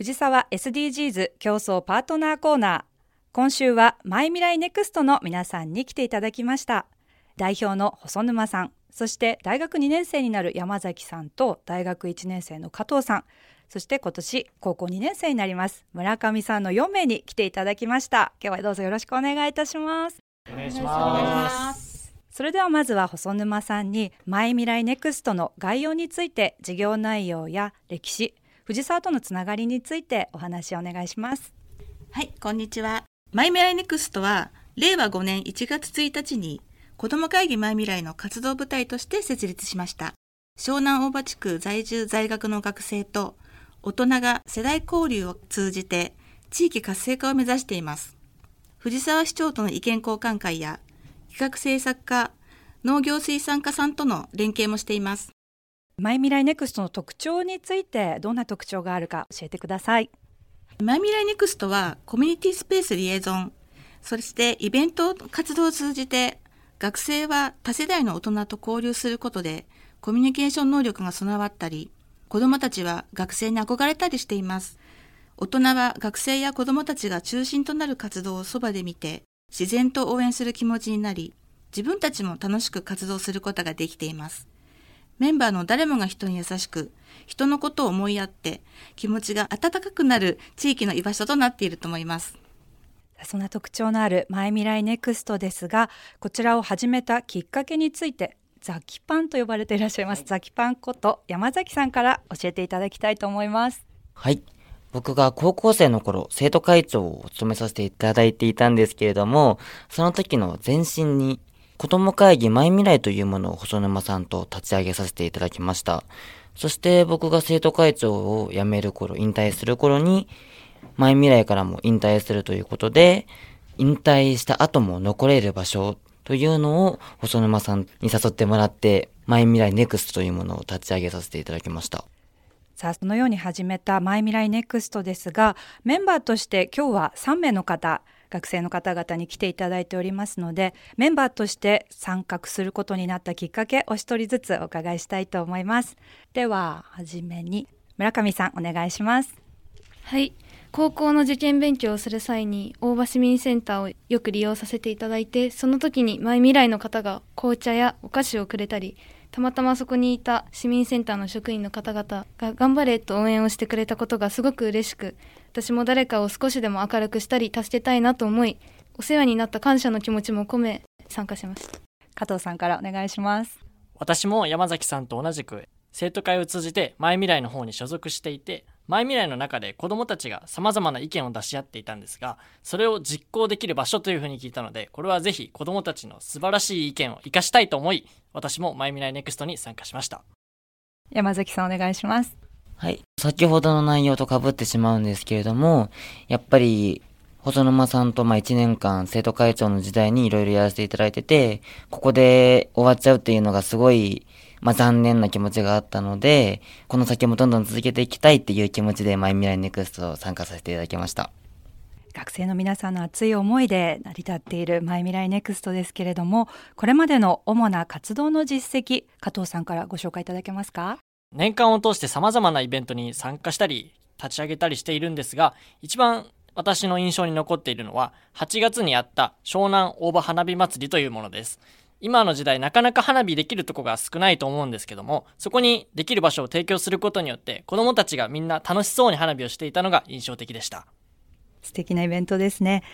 藤沢 SDGs 競争パートナーコーナー。今週はマイミライネクストの皆さんに来ていただきました。代表の細沼さん、そして大学2年生になる山崎さんと大学1年生の加藤さん、そして今年高校2年生になります村上さんの4名に来ていただきました。今日はどうぞよろしくお願いいたします。 お願いします。 それではまずは細沼さんにマイミライネクストの概要について、事業内容や歴史、藤沢とのつながりについてお話をお願いします。 はい、こんにちは。マイミライネクストは令和5年1月1日に子ども会議マイミライの活動部隊として設立しました。湘南大場地区在住在学の学生と大人が世代交流を通じて地域活性化を目指しています。藤沢市長との意見交換会や企画制作課、農業水産課さんとの連携もしています。 マイミライネクストの特徴についてどんな特徴があるか教えてください。 マイミライネクストはコミュニティスペースリエゾン、そしてイベント活動を通じて学生は多世代の大人と交流することでコミュニケーション能力が備わったり、子どもたちは学生に憧れたりしています。大人は学生や子どもたちが中心となる活動をそばで見て自然と応援する気持ちになり、自分たちも楽しく活動することができています。メンバーの誰もが人に優しく、人のことを思いやって気持ちが温かくなる地域の居場所となっていると思います。 そんな特徴のあるマイミライネクストですが、こちらを始めたきっかけについて、ザキパンと呼ばれていらっしゃいます、ザキパンこと山崎さんから教えていただきたいと思います。 はい、僕が高校生の頃生徒会長を務めさせていただいていたんですけれども、その時の前身に子ども会議マイミライというものを細沼さんと立ち上げさせていただきました。そして僕が生徒会長を辞める頃、引退する頃にマイミライからも引退するということで、引退した後も残れる場所というのを細沼さんに誘ってもらって、マイミライネクストというものを立ち上げさせていただきました。 さあ、そのように始めたマイミライネクストですが、メンバーとして今日は3名の方、学生の方々に来ていただいておりますので、メンバーとして参画することになったきっかけ、お一人ずつお伺いしたいと思います。でははじめに村上さんお願いします。 はい、高校の受験勉強をする際に大場市民センターをよく利用させていただいて、その時にマイミライの方が紅茶やお菓子をくれたり、たまたまそこにいた市民センターの職員の方々が頑張れと応援をしてくれたことがすごく嬉しく、私も誰かを少しでも明るくしたり助けたいなと思い、お世話になった感謝の気持ちも込め参加しました。 加藤さんからお願いします。 私も山崎さんと同じく生徒会を通じてマイミライの方に所属していて、マイミライの中で子どもたちが様々な意見を出し合っていたんですが、それを実行できる場所というふうに聞いたので、これはぜひ子どもたちの素晴らしい意見を生かしたいと思い、私もマイミライネクストに参加しました。 山崎さんお願いします。 はい、先ほどの内容と被ってしまうんですけれども、やっぱり細沼さんと1年間生徒会長の時代にいろいろやらせていただいてて、ここで終わっちゃうっていうのがすごい残念な気持ちがあったので、この先もどんどん続けていきたいっていう気持ちでマイミライネクストを参加させていただきました。 学生の皆さんの熱い思いで成り立っているマイミライネクストですけれども、これまでの主な活動の実績、加藤さんからご紹介いただけますか？ 年間を通して様々なイベントに参加したり立ち上げたりしているんですが、一番私の印象に残っているのは8月にあった湘南大場花火祭りというものです。今の時代なかなか花火できるとこが少ないと思うんですけども、そこにできる場所を提供することによって子どもたちがみんな楽しそうに花火をしていたのが印象的でした。 素敵なイベントですね。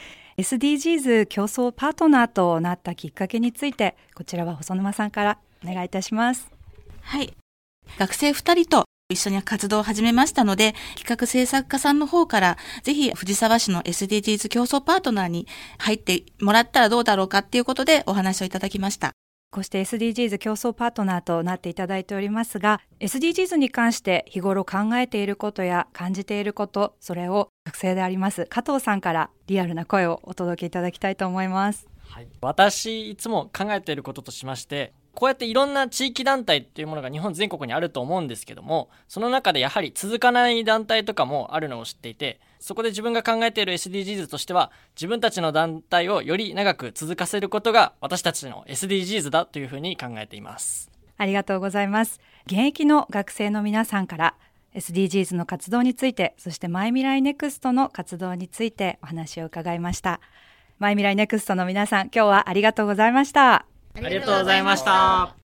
SDGs 競争パートナーとなったきっかけについて、こちらは細沼さんからお願いいたします。 はい、学生2人と一緒に活動を始めましたので、企画制作課さんの方からぜひ藤沢市の SDGs 競争パートナーに入ってもらったらどうだろうかっていうことでお話をいただきました。 こうして SDGs 競争パートナーとなっていただいておりますが、 SDGs に関して日頃考えていることや感じていること、それを学生であります加藤さんからリアルな声をお届けいただきたいと思います。 はい、私いつも考えていることとしまして、こうやっていろんな地域団体っていうものが日本全国にあると思うんですけども、その中でやはり続かない団体とかもあるのを知っていて、そこで自分が考えている SDGs としては、自分たちの団体をより長く続かせることが私たちの SDGs だというふうに考えています。 ありがとうございます。現役の学生の皆さんから SDGs の活動について、そしてマイミライネクストの活動についてお話を伺いました。マイミライネクストの皆さん、今日はありがとうございました。 ありがとうございました。